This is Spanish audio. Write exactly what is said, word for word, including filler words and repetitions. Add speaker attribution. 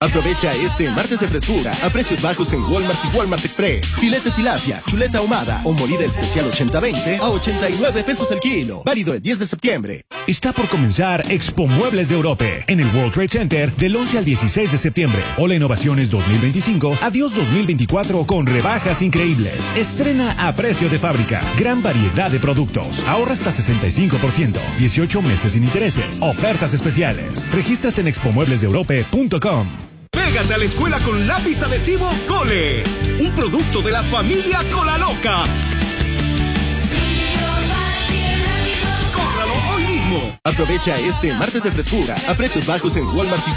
Speaker 1: Aprovecha este martes de frescura a precios bajos en Walmart y Walmart Express. Filete tilapia, chuleta ahumada o molida especial ochenta veinte a ochenta y nueve pesos el kilo. Válido el diez de septiembre.
Speaker 2: Está por comenzar Expo Muebles de Europe en el World Trade Center del once al dieciséis de septiembre. Hola Innovaciones dos mil veinticinco, adiós dos mil veinticuatro con rebajas increíbles. Estrena a precio de fábrica. Gran variedad de productos. Ahorra hasta sesenta y cinco por ciento. dieciocho meses sin intereses. Ofertas especiales. Regístrate en expo muebles de europe punto com.
Speaker 3: Pégate a la escuela con lápiz adhesivo Cole. Un producto de la familia Cola Loca. Cómpralo hoy mismo.
Speaker 1: Aprovecha este martes de frescura a precios bajos en Walmart y